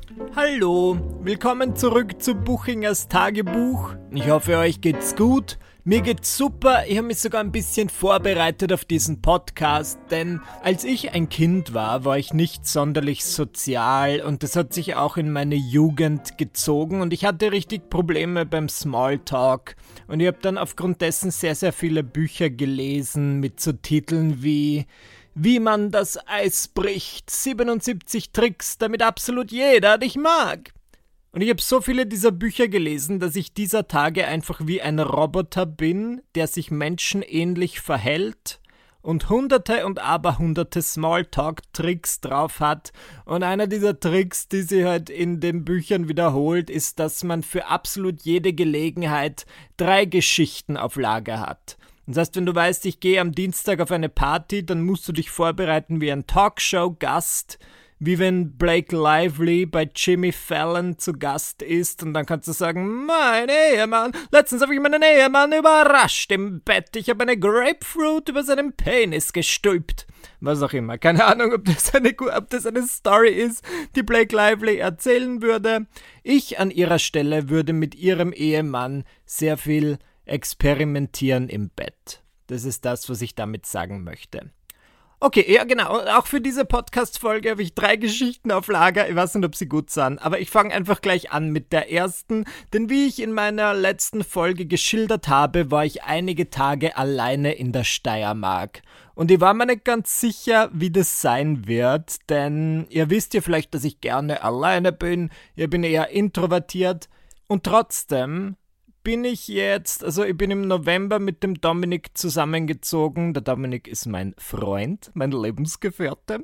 Hallo, willkommen zurück zu Buchingers Tagebuch. Ich hoffe, euch geht's gut. Mir geht's super, ich habe mich sogar ein bisschen vorbereitet auf diesen Podcast, denn als ich ein Kind war ich nicht sonderlich sozial und das hat sich auch in meine Jugend gezogen und ich hatte richtig Probleme beim Smalltalk und ich habe dann aufgrund dessen sehr, sehr viele Bücher gelesen mit so Titeln wie man das Eis bricht, 77 Tricks, damit absolut jeder dich mag. Und ich habe so viele dieser Bücher gelesen, dass ich dieser Tage einfach wie ein Roboter bin, der sich menschenähnlich verhält und hunderte und aberhunderte Smalltalk-Tricks drauf hat. Und einer dieser Tricks, die sie halt in den Büchern wiederholt, ist, dass man für absolut jede Gelegenheit 3 Geschichten auf Lager hat. Das heißt, wenn du weißt, ich gehe am Dienstag auf eine Party, dann musst du dich vorbereiten wie ein Talkshow-Gast, wie wenn Blake Lively bei Jimmy Fallon zu Gast ist und dann kannst du sagen, mein Ehemann, letztens habe ich meinen Ehemann überrascht im Bett, ich habe eine Grapefruit über seinen Penis gestülpt. Was auch immer, keine Ahnung, ob das eine Story ist, die Blake Lively erzählen würde. Ich an ihrer Stelle würde mit ihrem Ehemann sehr viel experimentieren im Bett. Das ist das, was ich damit sagen möchte. Okay, ja genau, auch für diese Podcast-Folge habe ich 3 Geschichten auf Lager, ich weiß nicht, ob sie gut sind, aber ich fange einfach gleich an mit der ersten, denn wie ich in meiner letzten Folge geschildert habe, war ich einige Tage alleine in der Steiermark. Und ich war mir nicht ganz sicher, wie das sein wird, denn ihr wisst ja vielleicht, dass ich gerne alleine bin, ich bin eher introvertiert und trotzdem bin ich bin im November mit dem Dominik zusammengezogen. Der Dominik ist mein Freund, mein Lebensgefährte.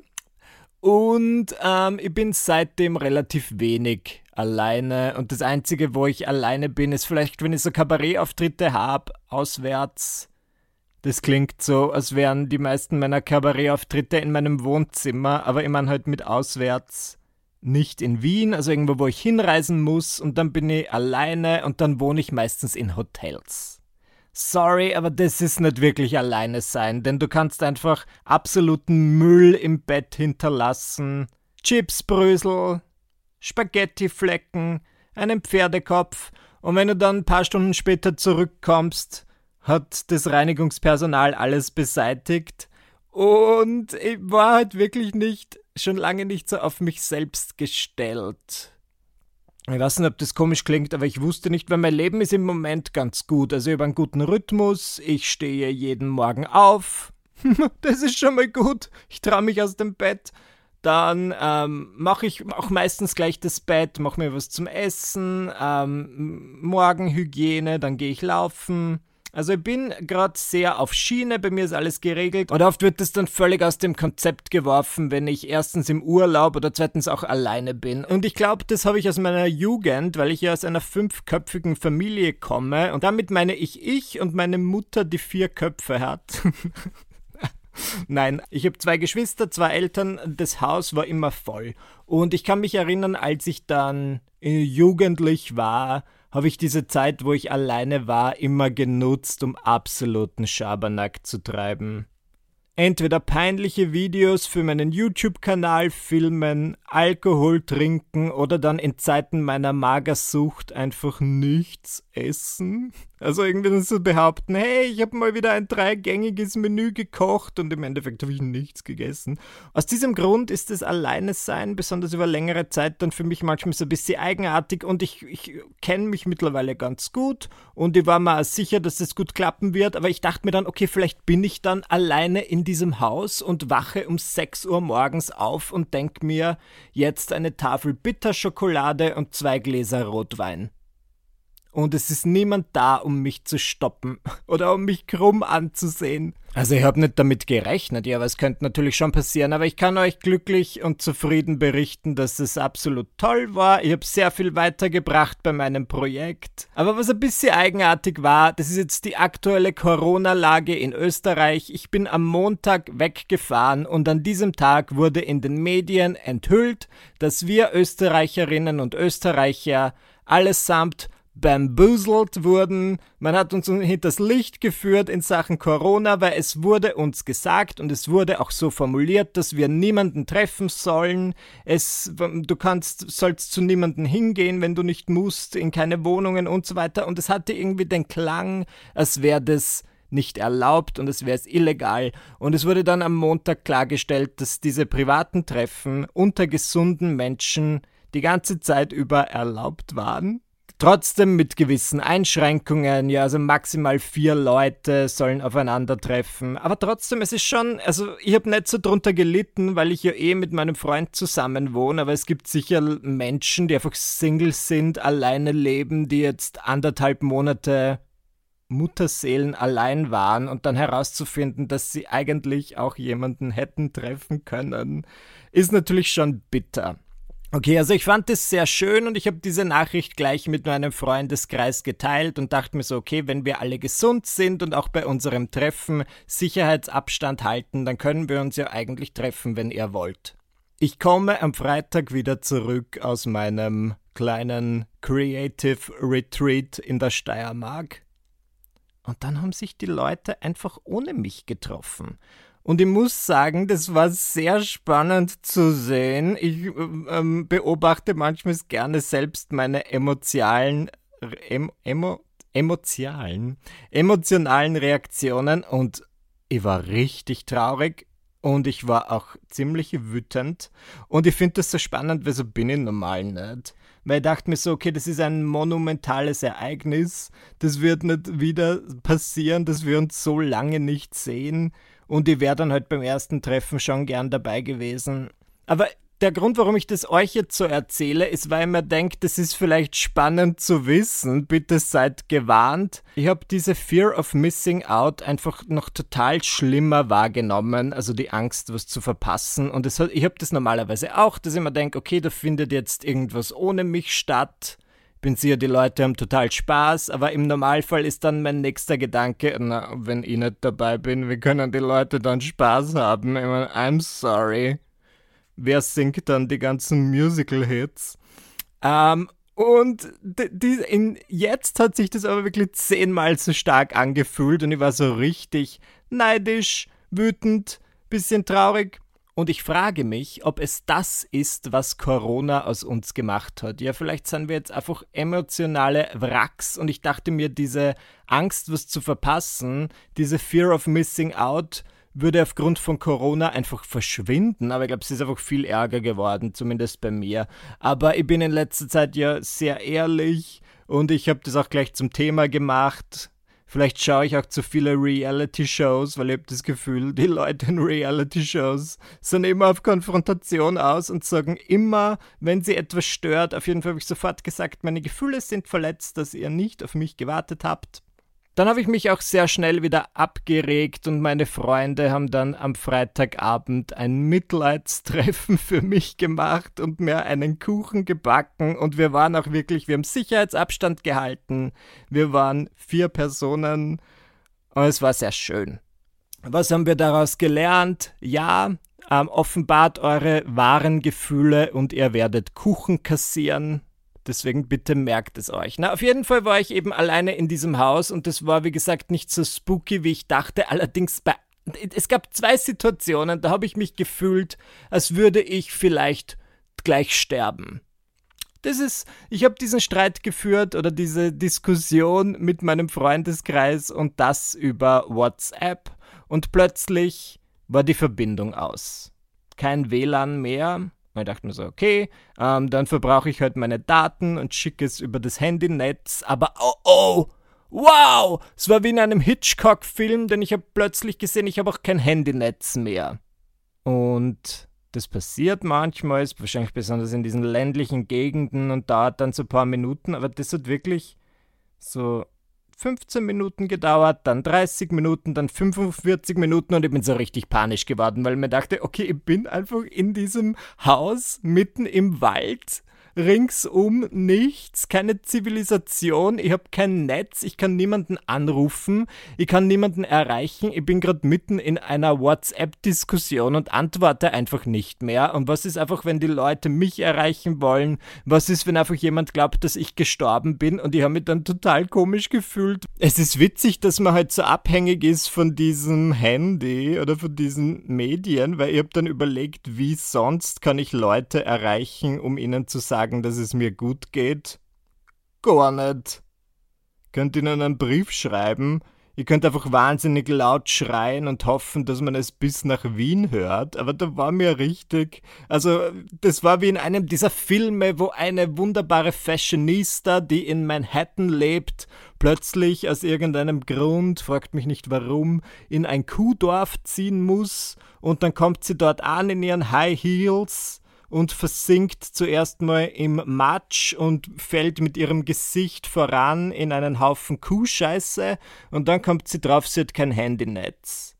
Und ich bin seitdem relativ wenig alleine. Und das Einzige, wo ich alleine bin, ist vielleicht, wenn ich so Kabarettauftritte habe, auswärts. Das klingt so, als wären die meisten meiner Kabarettauftritte in meinem Wohnzimmer, aber ich meine halt mit auswärts. Nicht in Wien, also irgendwo, wo ich hinreisen muss und dann bin ich alleine und dann wohne ich meistens in Hotels. Sorry, aber das ist nicht wirklich alleine sein, denn du kannst einfach absoluten Müll im Bett hinterlassen, Chipsbrösel, Spaghettiflecken, einen Pferdekopf und wenn du dann ein paar Stunden später zurückkommst, hat das Reinigungspersonal alles beseitigt und ich war halt wirklich schon lange nicht so auf mich selbst gestellt. Ich weiß nicht, ob das komisch klingt, aber ich wusste nicht, weil mein Leben ist im Moment ganz gut. Also ich habe einen guten Rhythmus, ich stehe jeden Morgen auf. Das ist schon mal gut. Ich traue mich aus dem Bett. Dann mache ich auch meistens gleich das Bett, mache mir was zum Essen, Morgenhygiene, dann gehe ich laufen. Also ich bin gerade sehr auf Schiene, bei mir ist alles geregelt und oft wird das dann völlig aus dem Konzept geworfen, wenn ich erstens im Urlaub oder zweitens auch alleine bin. Und ich glaube, das habe ich aus meiner Jugend, weil ich ja aus einer 5-köpfigen Familie komme und damit meine ich und meine Mutter, die 4 Köpfe hat. Nein, ich habe 2 Geschwister, 2 Eltern, das Haus war immer voll. Und ich kann mich erinnern, als ich dann jugendlich war, habe ich diese Zeit, wo ich alleine war, immer genutzt, um absoluten Schabernack zu treiben. Entweder peinliche Videos für meinen YouTube-Kanal filmen, Alkohol trinken oder dann in Zeiten meiner Magersucht einfach nichts essen. Also irgendwie so behaupten, hey, ich habe mal wieder ein 3-gängiges Menü gekocht und im Endeffekt habe ich nichts gegessen. Aus diesem Grund ist das Alleinesein, besonders über längere Zeit, dann für mich manchmal so ein bisschen eigenartig und ich kenne mich mittlerweile ganz gut und ich war mir sicher, dass das gut klappen wird, aber ich dachte mir dann, okay, vielleicht bin ich dann alleine in diesem Haus und wache um 6 Uhr morgens auf und denke mir, jetzt eine Tafel Bitterschokolade und 2 Gläser Rotwein. Und es ist niemand da, um mich zu stoppen oder um mich krumm anzusehen. Also ich habe nicht damit gerechnet, ja, aber es könnte natürlich schon passieren, aber ich kann euch glücklich und zufrieden berichten, dass es absolut toll war. Ich habe sehr viel weitergebracht bei meinem Projekt. Aber was ein bisschen eigenartig war, das ist jetzt die aktuelle Corona-Lage in Österreich. Ich bin am Montag weggefahren und an diesem Tag wurde in den Medien enthüllt, dass wir Österreicherinnen und Österreicher allesamt bamboozled wurden. Man hat uns hinters Licht geführt in Sachen Corona, weil es wurde uns gesagt und es wurde auch so formuliert, dass wir niemanden treffen sollen. Du sollst zu niemanden hingehen, wenn du nicht musst, in keine Wohnungen und so weiter. Und es hatte irgendwie den Klang, als wäre das nicht erlaubt und es wäre illegal. Und es wurde dann am Montag klargestellt, dass diese privaten Treffen unter gesunden Menschen die ganze Zeit über erlaubt waren. Trotzdem mit gewissen Einschränkungen, ja, also maximal 4 Leute sollen aufeinandertreffen. Aber trotzdem, es ist schon, also ich habe nicht so drunter gelitten, weil ich ja mit meinem Freund zusammen wohne, aber es gibt sicher Menschen, die einfach Single sind, alleine leben, die jetzt 1,5 Monate Mutterseelen allein waren und dann herauszufinden, dass sie eigentlich auch jemanden hätten treffen können, ist natürlich schon bitter. Okay, also ich fand das sehr schön und ich habe diese Nachricht gleich mit meinem Freundeskreis geteilt und dachte mir so, okay, wenn wir alle gesund sind und auch bei unserem Treffen Sicherheitsabstand halten, dann können wir uns ja eigentlich treffen, wenn ihr wollt. Ich komme am Freitag wieder zurück aus meinem kleinen Creative Retreat in der Steiermark und dann haben sich die Leute einfach ohne mich getroffen. Und ich muss sagen, das war sehr spannend zu sehen. Ich beobachte manchmal gerne selbst meine emotionalen Reaktionen und ich war richtig traurig und ich war auch ziemlich wütend. Und ich finde das so spannend, weil so bin ich normal nicht. Weil ich dachte mir so, okay, das ist ein monumentales Ereignis. Das wird nicht wieder passieren, dass wir uns so lange nicht sehen. Und ich wäre dann halt beim ersten Treffen schon gern dabei gewesen. Aber der Grund, warum ich das euch jetzt so erzähle, ist, weil ich mir denke, das ist vielleicht spannend zu wissen. Bitte seid gewarnt. Ich habe diese Fear of Missing Out einfach noch total schlimmer wahrgenommen. Also die Angst, was zu verpassen. Und ich habe das normalerweise auch, dass ich mir denke, okay, da findet jetzt irgendwas ohne mich statt. Bin sicher, die Leute haben total Spaß, aber im Normalfall ist dann mein nächster Gedanke, na, wenn ich nicht dabei bin, wie können die Leute dann Spaß haben? Ich meine, I'm sorry. Wer singt dann die ganzen Musical-Hits? Und jetzt hat sich das aber wirklich 10-mal so stark angefühlt und ich war so richtig neidisch, wütend, bisschen traurig. Und ich frage mich, ob es das ist, was Corona aus uns gemacht hat. Ja, vielleicht sind wir jetzt einfach emotionale Wracks und ich dachte mir, diese Angst, was zu verpassen, diese Fear of Missing Out, würde aufgrund von Corona einfach verschwinden. Aber ich glaube, es ist einfach viel ärger geworden, zumindest bei mir. Aber ich bin in letzter Zeit ja sehr ehrlich und ich habe das auch gleich zum Thema gemacht. Vielleicht schaue ich auch zu viele Reality-Shows, weil ich habe das Gefühl, die Leute in Reality-Shows sind immer auf Konfrontation aus und sagen immer, wenn sie etwas stört, auf jeden Fall habe ich sofort gesagt, meine Gefühle sind verletzt, dass ihr nicht auf mich gewartet habt. Dann habe ich mich auch sehr schnell wieder abgeregt und meine Freunde haben dann am Freitagabend ein Mitleidstreffen für mich gemacht und mir einen Kuchen gebacken und wir waren auch wirklich, wir haben Sicherheitsabstand gehalten, wir waren 4 Personen und es war sehr schön. Was haben wir daraus gelernt? Ja, offenbart eure wahren Gefühle und ihr werdet Kuchen kassieren. Deswegen bitte merkt es euch. Na, auf jeden Fall war ich eben alleine in diesem Haus und das war, wie gesagt, nicht so spooky, wie ich dachte. Allerdings, es gab 2 Situationen, da habe ich mich gefühlt, als würde ich vielleicht gleich sterben. Ich habe diesen Streit geführt oder diese Diskussion mit meinem Freundeskreis und das über WhatsApp und plötzlich war die Verbindung aus. Kein WLAN mehr. Und ich dachte mir so, okay, dann verbrauche ich halt meine Daten und schicke es über das Handynetz. Aber wow, es war wie in einem Hitchcock-Film, denn ich habe plötzlich gesehen, ich habe auch kein Handynetz mehr. Und das passiert manchmal, ist wahrscheinlich besonders in diesen ländlichen Gegenden und dauert dann so ein paar Minuten, aber das hat wirklich so 15 Minuten gedauert, dann 30 Minuten, dann 45 Minuten und ich bin so richtig panisch geworden, weil ich mir dachte, okay, ich bin einfach in diesem Haus mitten im Wald ringsum nichts, keine Zivilisation, ich habe kein Netz, ich kann niemanden anrufen, ich kann niemanden erreichen, ich bin gerade mitten in einer WhatsApp-Diskussion und antworte einfach nicht mehr. Und was ist einfach, wenn die Leute mich erreichen wollen? Was ist, wenn einfach jemand glaubt, dass ich gestorben bin? Und ich habe mich dann total komisch gefühlt. Es ist witzig, dass man halt so abhängig ist von diesem Handy oder von diesen Medien, weil ich habe dann überlegt, wie sonst kann ich Leute erreichen, um ihnen zu sagen, dass es mir gut geht? Gar nicht. Könnt ihnen einen Brief schreiben. Ihr könnt einfach wahnsinnig laut schreien und hoffen, dass man es bis nach Wien hört. Aber da war mir richtig... Also, das war wie in einem dieser Filme, wo eine wunderbare Fashionista, die in Manhattan lebt, plötzlich aus irgendeinem Grund, fragt mich nicht warum, in ein Kuhdorf ziehen muss. Und dann kommt sie dort an in ihren High Heels und versinkt zuerst mal im Matsch und fällt mit ihrem Gesicht voran in einen Haufen Kuhscheiße und dann kommt sie drauf, sie hat kein Handynetz.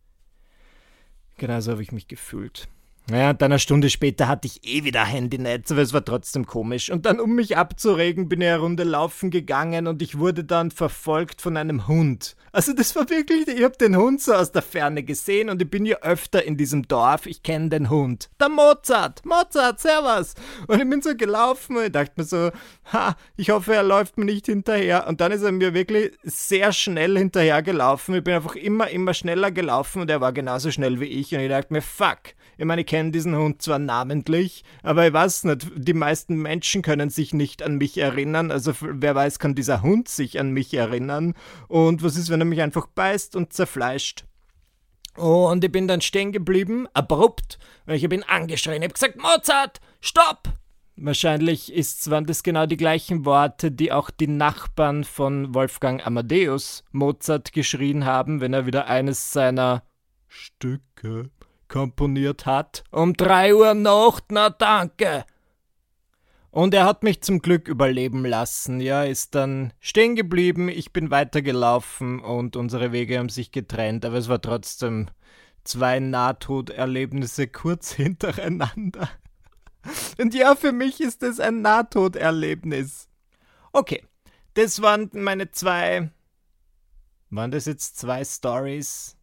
Genau so habe ich mich gefühlt. Naja, und dann eine Stunde später hatte ich wieder Handynetz, aber es war trotzdem komisch. Und dann, um mich abzuregen, bin ich eine Runde laufen gegangen und ich wurde dann verfolgt von einem Hund. Also das war wirklich, ich habe den Hund so aus der Ferne gesehen und ich bin ja öfter in diesem Dorf, ich kenne den Hund. Der Mozart, servus. Und ich bin so gelaufen und ich dachte mir so, ich hoffe, er läuft mir nicht hinterher. Und dann ist er mir wirklich sehr schnell hinterher gelaufen. Ich bin einfach immer schneller gelaufen und er war genauso schnell wie ich. Und ich dachte mir, fuck. Ich meine, ich kenne diesen Hund zwar namentlich, aber ich weiß nicht, die meisten Menschen können sich nicht an mich erinnern, also wer weiß, kann dieser Hund sich an mich erinnern und was ist, wenn er mich einfach beißt und zerfleischt? Und ich bin dann stehen geblieben, abrupt, und ich habe ihn angeschrien, ich habe gesagt, Mozart, stopp! Wahrscheinlich waren das genau die gleichen Worte, die auch die Nachbarn von Wolfgang Amadeus Mozart geschrien haben, wenn er wieder eines seiner Stücke komponiert hat. Um 3 Uhr Nacht, na danke. Und er hat mich zum Glück überleben lassen. Ja, ist dann stehen geblieben, ich bin weitergelaufen und unsere Wege haben sich getrennt, aber es war trotzdem 2 Nahtoderlebnisse kurz hintereinander. Und ja, für mich ist es ein Nahtoderlebnis. Okay, das waren meine 2... Waren das jetzt 2 Stories?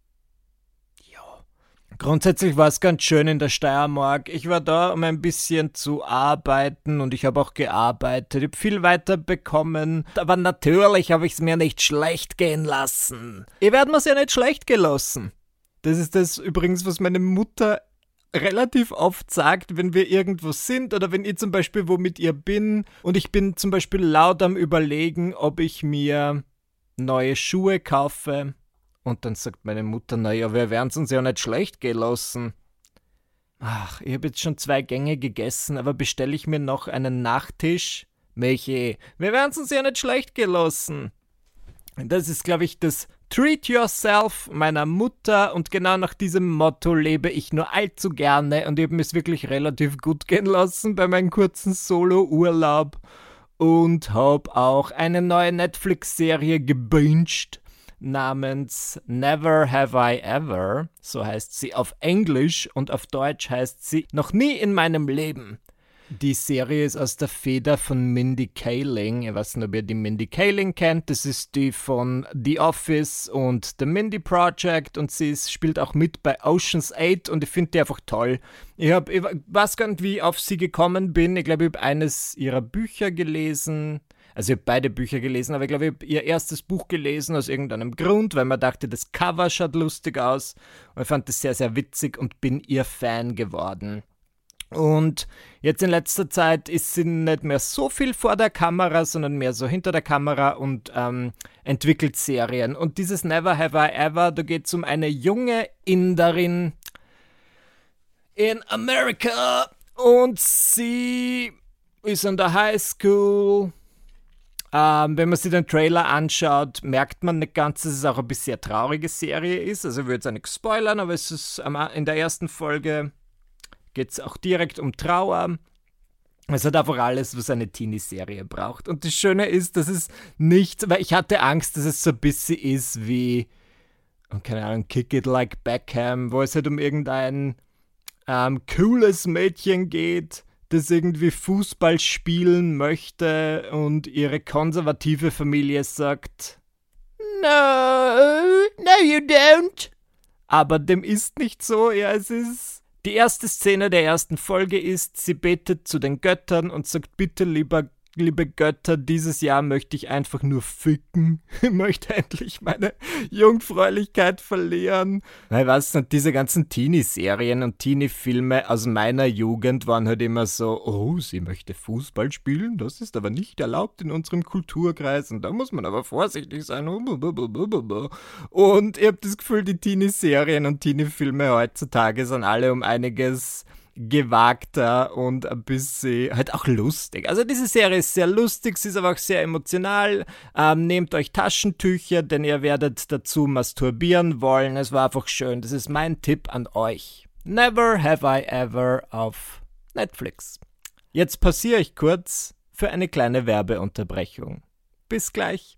Grundsätzlich war es ganz schön in der Steiermark. Ich war da, um ein bisschen zu arbeiten und ich habe auch gearbeitet. Ich habe viel weiterbekommen, aber natürlich habe ich es mir nicht schlecht gehen lassen. Ich werde mir's ja nicht schlecht gelassen. Das ist das übrigens, was meine Mutter relativ oft sagt, wenn wir irgendwo sind oder wenn ich zum Beispiel wo mit ihr bin und ich bin zum Beispiel laut am Überlegen, ob ich mir neue Schuhe kaufe. Und dann sagt meine Mutter, naja, wir werden es uns ja nicht schlecht gehen lassen. Ach, ich habe jetzt schon 2 Gänge gegessen, aber bestelle ich mir noch einen Nachtisch? Michi, wir werden es uns ja nicht schlecht gehen lassen. Das ist, glaube ich, das Treat Yourself meiner Mutter und genau nach diesem Motto lebe ich nur allzu gerne und ich habe mir es wirklich relativ gut gehen lassen bei meinem kurzen Solo-Urlaub und habe auch eine neue Netflix-Serie gebinged namens Never Have I Ever, so heißt sie auf Englisch und auf Deutsch heißt sie Noch nie in meinem Leben. Die Serie ist aus der Feder von Mindy Kaling. Ich weiß nicht, ob ihr die Mindy Kaling kennt. Das ist die von The Office und The Mindy Project und sie spielt auch mit bei Ocean's 8 und ich finde die einfach toll. Ich weiß gar nicht, wie ich auf sie gekommen bin. Ich glaube, ich habe eines ihrer Bücher gelesen. Also ich habe beide Bücher gelesen, aber ich glaube, ich habe ihr erstes Buch gelesen aus irgendeinem Grund, weil man dachte, das Cover schaut lustig aus. Und ich fand das sehr, sehr witzig und bin ihr Fan geworden. Und jetzt in letzter Zeit ist sie nicht mehr so viel vor der Kamera, sondern mehr so hinter der Kamera und entwickelt Serien. Und dieses Never Have I Ever, da geht es um eine junge Inderin in Amerika und sie ist an der Highschool. Wenn man sich den Trailer anschaut, merkt man nicht ganz, dass es auch ein bisschen eine traurige Serie ist. Also ich würde jetzt nicht spoilern, aber es ist in der ersten Folge geht es auch direkt um Trauer. Es hat einfach alles, was eine Teenie-Serie braucht. Und das Schöne ist, dass es nicht, weil ich hatte Angst, dass es so ein bisschen ist wie, keine Ahnung, Kick It Like Beckham, wo es halt um irgendein cooles Mädchen geht, das irgendwie Fußball spielen möchte und ihre konservative Familie sagt, no, you don't. Aber dem ist nicht so, ja, es ist... Die erste Szene der ersten Folge ist, sie betet zu den Göttern und sagt, bitte liebe Götter, dieses Jahr möchte ich einfach nur ficken. Ich möchte endlich meine Jungfräulichkeit verlieren. Ich weiß nicht, diese ganzen Teenie-Serien und Teenie-Filme aus meiner Jugend waren halt immer so, oh, sie möchte Fußball spielen, das ist aber nicht erlaubt in unserem Kulturkreis und da muss man aber vorsichtig sein. Und ich habe das Gefühl, die Teenie-Serien und Teenie-Filme heutzutage sind alle um einiges gewagter und ein bisschen halt auch lustig. Also diese Serie ist sehr lustig, sie ist aber auch sehr emotional. Nehmt euch Taschentücher, denn ihr werdet dazu masturbieren wollen. Es war einfach schön. Das ist mein Tipp an euch. Never Have I Ever auf Netflix. Jetzt pausiere ich kurz für eine kleine Werbeunterbrechung. Bis gleich.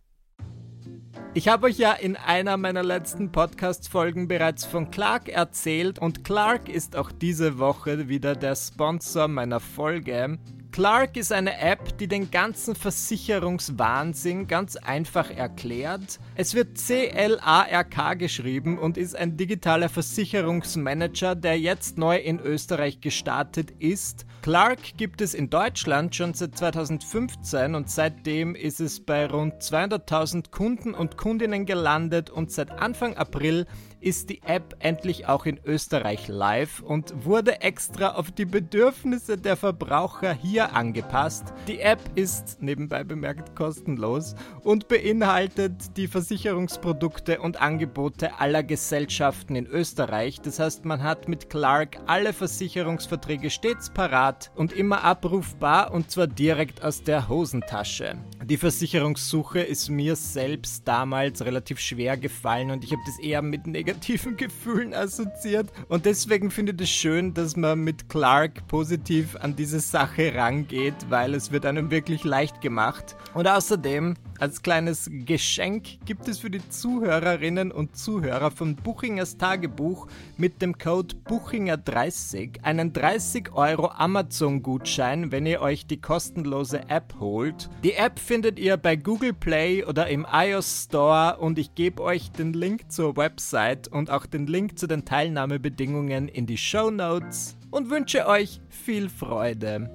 Ich habe euch ja in einer meiner letzten Podcast-Folgen bereits von Clark erzählt und Clark ist auch diese Woche wieder der Sponsor meiner Folge. Clark ist eine App, die den ganzen Versicherungswahnsinn ganz einfach erklärt. Es wird CLARK geschrieben und ist ein digitaler Versicherungsmanager, der jetzt neu in Österreich gestartet ist. Clark gibt es in Deutschland schon seit 2015 und seitdem ist es bei rund 200.000 Kunden und Kundinnen gelandet und seit Anfang April ist die App endlich auch in Österreich live und wurde extra auf die Bedürfnisse der Verbraucher hier angepasst. Die App ist, nebenbei bemerkt, kostenlos und beinhaltet die Versicherungsprodukte und Angebote aller Gesellschaften in Österreich. Das heißt, man hat mit Clark alle Versicherungsverträge stets parat und immer abrufbar und zwar direkt aus der Hosentasche. Die Versicherungssuche ist mir selbst damals relativ schwer gefallen und ich habe das eher mit negativen Gefühlen assoziiert und deswegen finde ich es schön, dass man mit Clark positiv an diese Sache rangeht, weil es wird einem wirklich leicht gemacht. Und außerdem, als kleines Geschenk, gibt es für die Zuhörerinnen und Zuhörer von Buchingers Tagebuch mit dem Code Buchinger30 einen 30 € Amazon-Gutschein, wenn ihr euch die kostenlose App holt. Die App findet ihr bei Google Play oder im iOS Store und ich gebe euch den Link zur Website und auch den Link zu den Teilnahmebedingungen in die Shownotes und wünsche euch viel Freude.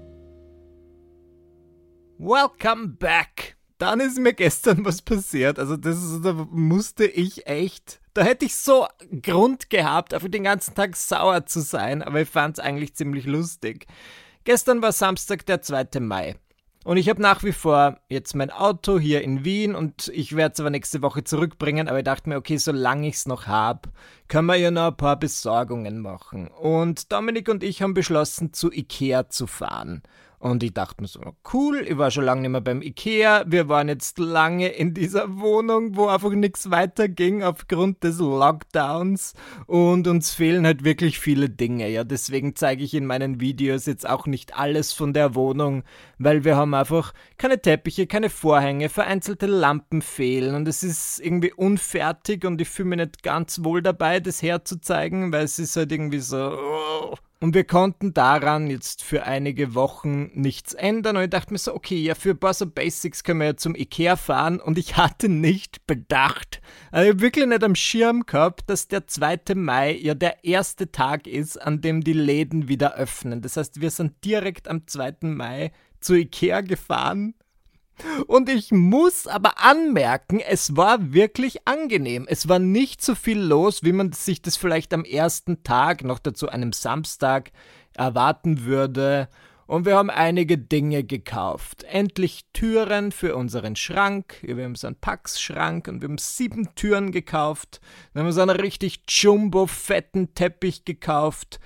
Welcome back! Dann ist mir gestern was passiert, also da musste ich echt, da hätte ich so Grund gehabt, einfach den ganzen Tag sauer zu sein, aber ich fand es eigentlich ziemlich lustig. Gestern war Samstag, der 2. Mai. Und ich habe nach wie vor jetzt mein Auto hier in Wien und ich werde es aber nächste Woche zurückbringen, aber ich dachte mir, okay, solange ich es noch habe, können wir ja noch ein paar Besorgungen machen. Und Dominik und ich haben beschlossen, zu Ikea zu fahren. Und ich dachte mir so, cool, ich war schon lange nicht mehr beim Ikea, wir waren jetzt lange in dieser Wohnung, wo einfach nichts weiterging aufgrund des Lockdowns und uns fehlen halt wirklich viele Dinge, ja, deswegen zeige ich in meinen Videos jetzt auch nicht alles von der Wohnung, weil wir haben einfach keine Teppiche, keine Vorhänge, vereinzelte Lampen fehlen und es ist irgendwie unfertig und ich fühle mich nicht ganz wohl dabei, das herzuzeigen, weil es ist halt irgendwie so... Und wir konnten daran jetzt für einige Wochen nichts ändern und ich dachte mir so, okay, ja, für ein paar so Basics können wir ja zum Ikea fahren und ich hatte nicht bedacht, also ich habe wirklich nicht am Schirm gehabt, dass der 2. Mai ja der erste Tag ist, an dem die Läden wieder öffnen. Das heißt, wir sind direkt am 2. Mai zu Ikea gefahren. Und ich muss aber anmerken, es war wirklich angenehm. Es war nicht so viel los, wie man sich das vielleicht am ersten Tag, noch dazu einem Samstag, erwarten würde. Und wir haben einige Dinge gekauft. Endlich Türen für unseren Schrank. Wir haben so einen Pax-Schrank und wir haben 7 Türen gekauft. Dann haben wir so einen richtig jumbo-fetten Teppich gekauft.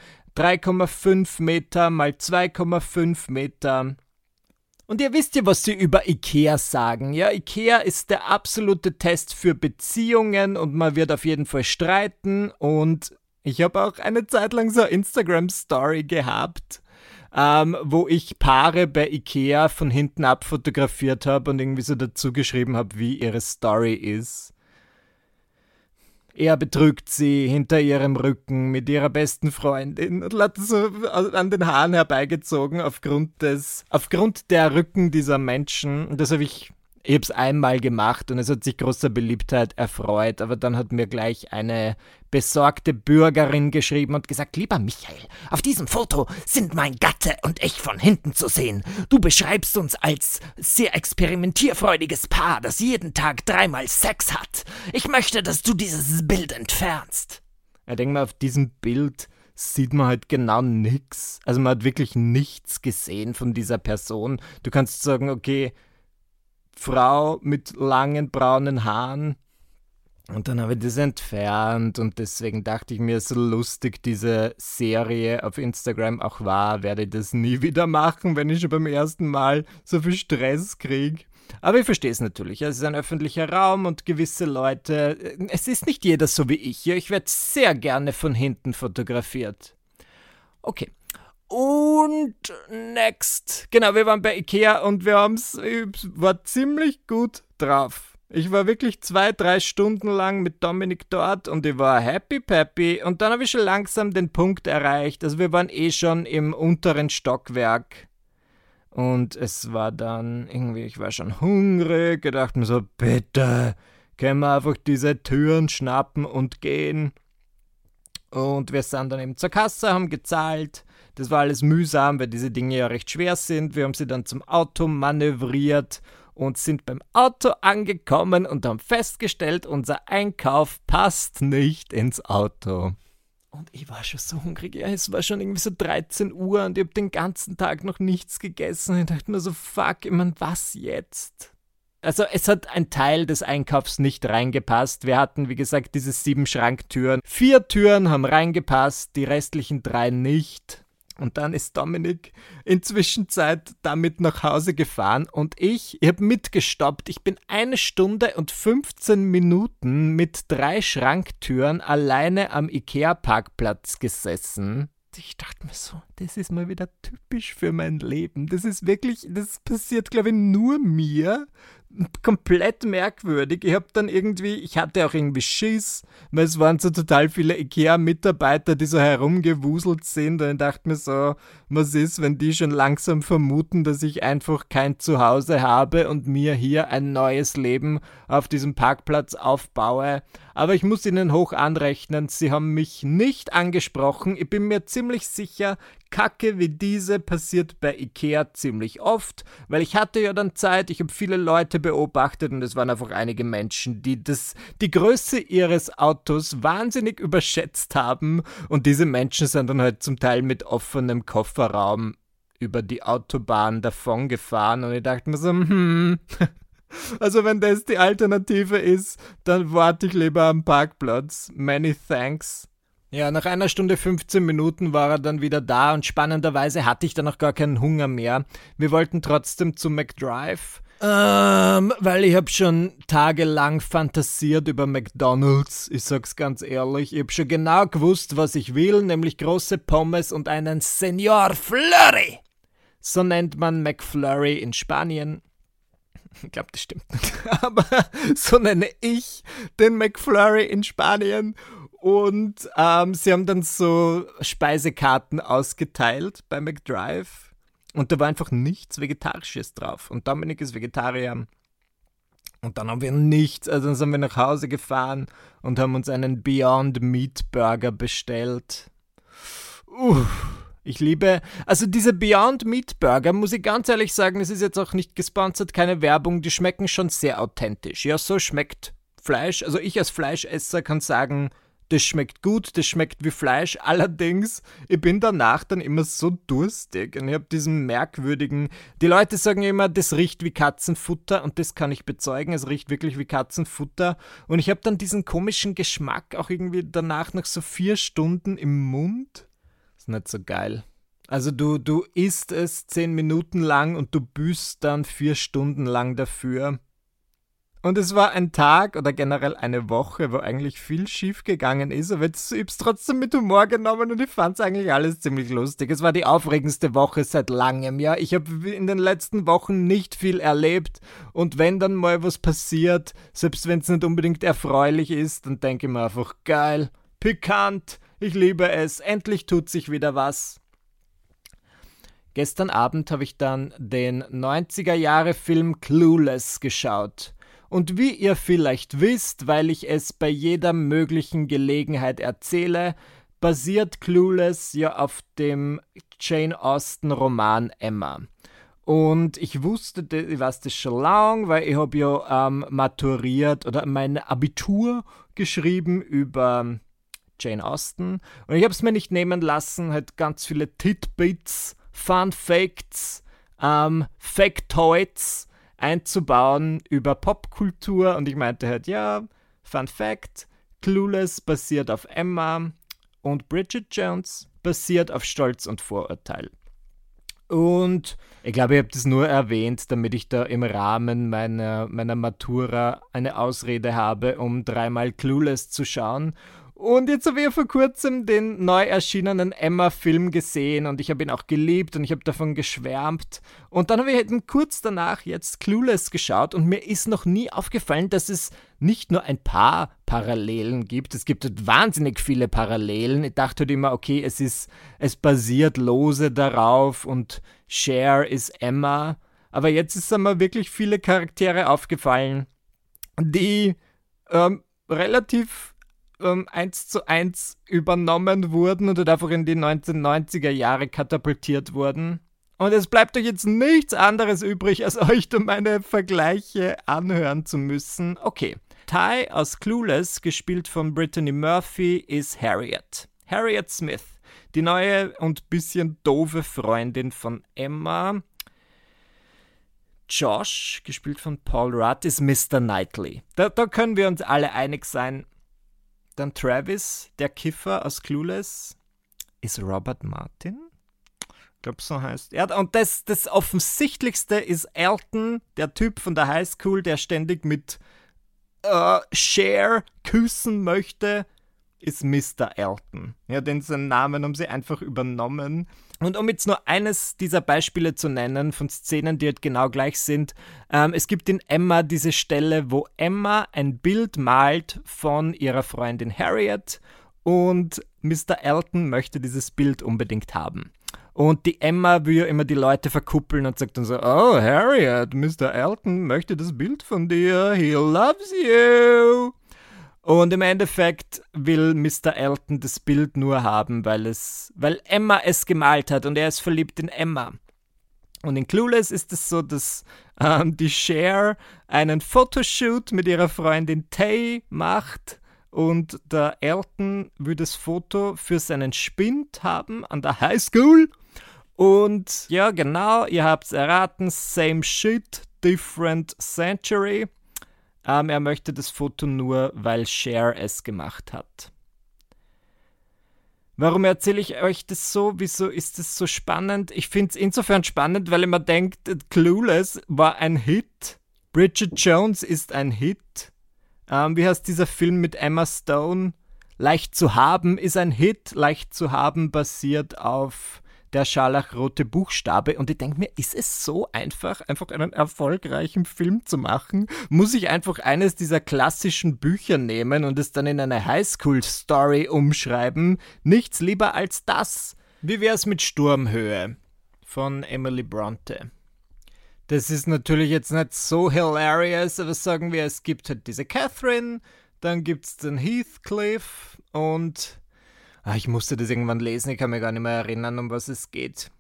3,5 Meter mal 2,5 Meter. Und ihr wisst ja, was sie über Ikea sagen. Ja, Ikea ist der absolute Test für Beziehungen und man wird auf jeden Fall streiten. Und ich habe auch eine Zeit lang so eine Instagram-Story gehabt, wo ich Paare bei Ikea von hinten ab fotografiert habe und irgendwie so dazu geschrieben habe, wie ihre Story ist. Er betrügt sie hinter ihrem Rücken mit ihrer besten Freundin und hat so an den Haaren herbeigezogen aufgrund der Rücken dieser Menschen. Und das ich habe es einmal gemacht und es hat sich großer Beliebtheit erfreut, aber dann hat mir gleich eine besorgte Bürgerin geschrieben und gesagt: Lieber Michael, auf diesem Foto sind mein Gatte und ich von hinten zu sehen. Du beschreibst uns als sehr experimentierfreudiges Paar, das jeden Tag 3-mal Sex hat. Ich möchte, dass du dieses Bild entfernst. Ich denke mal, auf diesem Bild sieht man halt genau nichts. Also man hat wirklich nichts gesehen von dieser Person. Du kannst sagen, okay, Frau mit langen braunen Haaren. Und dann habe ich das entfernt und deswegen dachte ich mir, so lustig diese Serie auf Instagram auch war, werde ich das nie wieder machen, wenn ich schon beim ersten Mal so viel Stress kriege. Aber ich verstehe es natürlich, es ist ein öffentlicher Raum und gewisse Leute, es ist nicht jeder so wie ich. Ich werde sehr gerne von hinten fotografiert. Okay. Und next. Genau, wir waren bei Ikea und ich war ziemlich gut drauf. Ich war wirklich 2-3 Stunden lang mit Dominik dort und ich war happy peppy. Und dann habe ich schon langsam den Punkt erreicht. Also wir waren schon im unteren Stockwerk. Und es war dann irgendwie, ich war schon hungrig. Ich dachte mir so, bitte, können wir einfach diese Türen schnappen und gehen. Und wir sind dann eben zur Kasse, haben gezahlt. Das war alles mühsam, weil diese Dinge ja recht schwer sind. Wir haben sie dann zum Auto manövriert und sind beim Auto angekommen und haben festgestellt, unser Einkauf passt nicht ins Auto. Und ich war schon so hungrig. Ja, es war schon irgendwie so 13 Uhr und ich habe den ganzen Tag noch nichts gegessen. Ich dachte mir so, fuck, ich meine, was jetzt? Also es hat ein Teil des Einkaufs nicht reingepasst. Wir hatten, wie gesagt, diese 7 Schranktüren. 4 Türen haben reingepasst, die restlichen 3 nicht. Und dann ist Dominik in Zwischenzeit damit nach Hause gefahren und ich habe mitgestoppt. Ich bin 1 Stunde und 15 Minuten mit 3 Schranktüren alleine am Ikea-Parkplatz gesessen. Ich dachte mir so, das ist mal wieder typisch für mein Leben. Das ist wirklich, das passiert, glaube ich, nur mir. Komplett merkwürdig. Ich hatte auch irgendwie Schiss, weil es waren so total viele Ikea-Mitarbeiter, die so herumgewuselt sind und ich dachte mir so, was ist, wenn die schon langsam vermuten, dass ich einfach kein Zuhause habe und mir hier ein neues Leben auf diesem Parkplatz aufbaue. Aber ich muss ihnen hoch anrechnen, sie haben mich nicht angesprochen. Ich bin mir ziemlich sicher, Kacke wie diese passiert bei Ikea ziemlich oft, weil ich hatte ja dann Zeit, ich habe viele Leute beobachtet und es waren einfach einige Menschen, die die Größe ihres Autos wahnsinnig überschätzt haben und diese Menschen sind dann halt zum Teil mit offenem Kofferraum über die Autobahn davongefahren und ich dachte mir so, also wenn das die Alternative ist, dann warte ich lieber am Parkplatz. Many thanks. Ja, nach 1 Stunde 15 Minuten war er dann wieder da und spannenderweise hatte ich dann auch gar keinen Hunger mehr. Wir wollten trotzdem zu McDrive, weil ich habe schon tagelang fantasiert über McDonald's. Ich sag's ganz ehrlich, ich habe schon genau gewusst, was ich will, nämlich große Pommes und einen Señor Flurry. So nennt man McFlurry in Spanien. Ich glaube, das stimmt nicht. Aber so nenne ich den McFlurry in Spanien. Und sie haben dann so Speisekarten ausgeteilt bei McDrive. Und da war einfach nichts Vegetarisches drauf. Und Dominik ist Vegetarier. Und dann haben wir nichts. Also dann sind wir nach Hause gefahren und haben uns einen Beyond Meat Burger bestellt. Ich liebe, also diese Beyond Meat Burger, muss ich ganz ehrlich sagen, es ist jetzt auch nicht gesponsert, keine Werbung, die schmecken schon sehr authentisch. Ja, so schmeckt Fleisch. Also ich als Fleischesser kann sagen, das schmeckt gut, das schmeckt wie Fleisch. Allerdings, ich bin danach dann immer so durstig und ich habe diesen merkwürdigen, die Leute sagen immer, das riecht wie Katzenfutter und das kann ich bezeugen, es riecht wirklich wie Katzenfutter und ich habe dann diesen komischen Geschmack auch irgendwie danach nach so 4 Stunden im Mund. Ist nicht so geil. Also du isst es 10 Minuten lang und du büßt dann 4 Stunden lang dafür. Und es war ein Tag oder generell eine Woche, wo eigentlich viel schief gegangen ist, aber jetzt, ich hab's trotzdem mit Humor genommen und ich fand's eigentlich alles ziemlich lustig. Es war die aufregendste Woche seit langem, ja. Ich habe in den letzten Wochen nicht viel erlebt und wenn dann mal was passiert, selbst wenn es nicht unbedingt erfreulich ist, dann denke ich mir einfach, geil, pikant, ich liebe es, endlich tut sich wieder was. Gestern Abend habe ich dann den 90er-Jahre-Film Clueless geschaut. Und wie ihr vielleicht wisst, weil ich es bei jeder möglichen Gelegenheit erzähle, basiert Clueless ja auf dem Jane Austen-Roman Emma. Und ich weiß das schon lange, weil ich habe ja maturiert oder mein Abitur geschrieben über Jane Austen. Und ich habe es mir nicht nehmen lassen, halt ganz viele Tidbits, Fun Facts, Factoids einzubauen über Popkultur und ich meinte halt, ja, Fun Fact, Clueless basiert auf Emma und Bridget Jones basiert auf Stolz und Vorurteil. Und ich glaube, ich habe das nur erwähnt, damit ich da im Rahmen meiner Matura eine Ausrede habe, um 3-mal Clueless zu schauen. Und jetzt habe ich ja vor kurzem den neu erschienenen Emma-Film gesehen und ich habe ihn auch geliebt und ich habe davon geschwärmt. Und dann habe ich halt kurz danach jetzt Clueless geschaut und mir ist noch nie aufgefallen, dass es nicht nur ein paar Parallelen gibt. Es gibt halt wahnsinnig viele Parallelen. Ich dachte halt immer, okay, es basiert lose darauf und Cher ist Emma. Aber jetzt ist mir wirklich viele Charaktere aufgefallen, die relativ 1:1 übernommen wurden und halt einfach in die 1990er Jahre katapultiert wurden. Und es bleibt euch jetzt nichts anderes übrig, als euch da meine Vergleiche anhören zu müssen. Okay, Ty aus Clueless, gespielt von Brittany Murphy, ist Harriet. Harriet Smith, die neue und bisschen doofe Freundin von Emma. Josh, gespielt von Paul Rudd, ist Mr. Knightley. Da können wir uns alle einig sein. Dann Travis, der Kiffer aus Clueless, ist Robert Martin. Ich glaube, so heißt er. Und das Offensichtlichste ist Elton, der Typ von der Highschool, der ständig mit Cher küssen möchte, ist Mr. Elton. Ja, denn seinen Namen haben sie einfach übernommen. Und um jetzt nur eines dieser Beispiele zu nennen, von Szenen, die halt genau gleich sind, es gibt in Emma diese Stelle, wo Emma ein Bild malt von ihrer Freundin Harriet und Mr. Elton möchte dieses Bild unbedingt haben. Und die Emma will ja immer die Leute verkuppeln und sagt dann so, oh, Harriet, Mr. Elton möchte das Bild von dir, he loves you. Und im Endeffekt will Mr. Elton das Bild nur haben, weil Emma es gemalt hat und er ist verliebt in Emma. Und in Clueless ist es so, dass die Cher einen Fotoshoot mit ihrer Freundin Tay macht und der Elton will das Foto für seinen Spind haben an der Highschool. Und ja, genau, ihr habt's erraten, same shit, different century. Er möchte das Foto nur, weil Cher es gemacht hat. Warum erzähle ich euch das so? Wieso ist es so spannend? Ich finde es insofern spannend, weil ich mir denkt, Clueless war ein Hit. Bridget Jones ist ein Hit. Wie heißt dieser Film mit Emma Stone? Leicht zu haben ist ein Hit. Leicht zu haben basiert auf der scharlachrote Buchstabe. Und ich denke mir, ist es so einfach einen erfolgreichen Film zu machen? Muss ich einfach eines dieser klassischen Bücher nehmen und es dann in eine Highschool-Story umschreiben? Nichts lieber als das. Wie wär's mit Sturmhöhe von Emily Bronte? Das ist natürlich jetzt nicht so hilarious, aber sagen wir, es gibt halt diese Catherine, dann gibt's den Heathcliff und ich musste das irgendwann lesen, ich kann mich gar nicht mehr erinnern, um was es geht.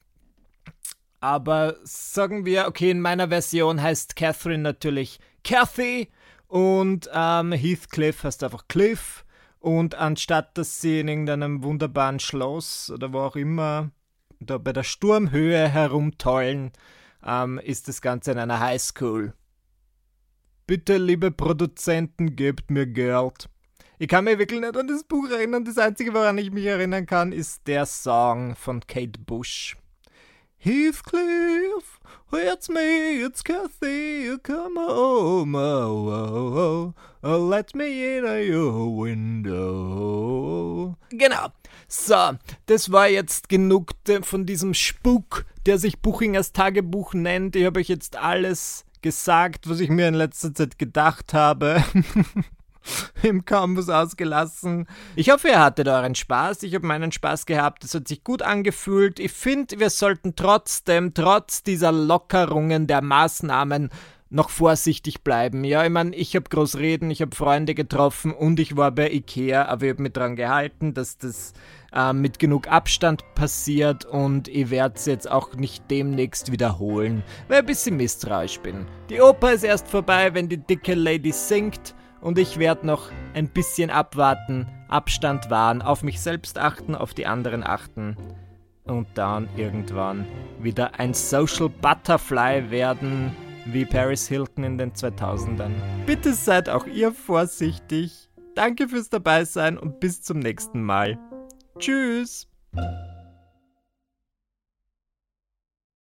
Aber sagen wir, okay, in meiner Version heißt Catherine natürlich Cathy und Heathcliff heißt einfach Cliff. Und anstatt, dass sie in irgendeinem wunderbaren Schloss oder wo auch immer da bei der Sturmhöhe herumtollen, ist das Ganze in einer Highschool. Bitte, liebe Produzenten, gebt mir Geld. Ich kann mich wirklich nicht an das Buch erinnern. Das Einzige, woran ich mich erinnern kann, ist der Song von Kate Bush. Heathcliff, It's me, it's Kathy, come home, let me in your window. Genau. So, das war jetzt genug von diesem Spuk, der sich Buchingers Tagebuch nennt. Ich habe euch jetzt alles gesagt, was ich mir in letzter Zeit gedacht habe. Im Campus ausgelassen. Ich hoffe, ihr hattet euren Spaß. Ich habe meinen Spaß gehabt. Es hat sich gut angefühlt. Ich finde, wir sollten trotz dieser Lockerungen der Maßnahmen noch vorsichtig bleiben. Ja, ich meine, ich habe groß reden, ich habe Freunde getroffen und ich war bei Ikea, aber ich habe mich daran gehalten, dass das mit genug Abstand passiert und ich werde es jetzt auch nicht demnächst wiederholen, weil ich ein bisschen misstrauisch bin. Die Oper ist erst vorbei, wenn die dicke Lady singt. Und ich werde noch ein bisschen abwarten, Abstand wahren, auf mich selbst achten, auf die anderen achten und dann irgendwann wieder ein Social Butterfly werden, wie Paris Hilton in den 2000ern. Bitte seid auch ihr vorsichtig. Danke fürs Dabeisein und bis zum nächsten Mal. Tschüss!